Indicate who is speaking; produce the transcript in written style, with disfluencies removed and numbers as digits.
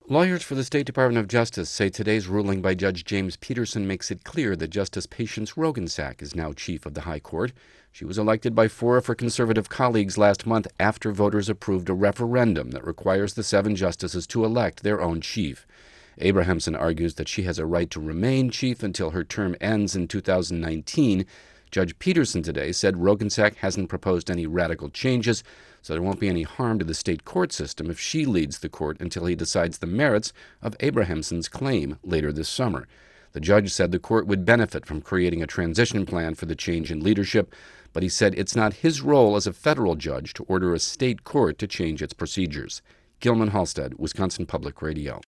Speaker 1: Lawyers for the State Department of Justice say today's ruling by Judge James Peterson makes it clear that Justice Patience Roggensack is now chief of the High Court. She was elected by 4 of her conservative colleagues last month after voters approved a referendum that requires the 7 justices to elect their own chief. Abrahamson argues that she has a right to remain chief until her term ends in 2019. Judge Peterson today said Roggensack hasn't proposed any radical changes, so there won't be any harm to the state court system if she leads the court until he decides the merits of Abrahamson's claim later this summer. The judge said the court would benefit from creating a transition plan for the change in leadership, but he said it's not his role as a federal judge to order a state court to change its procedures. Gilman Halstead, Wisconsin Public Radio.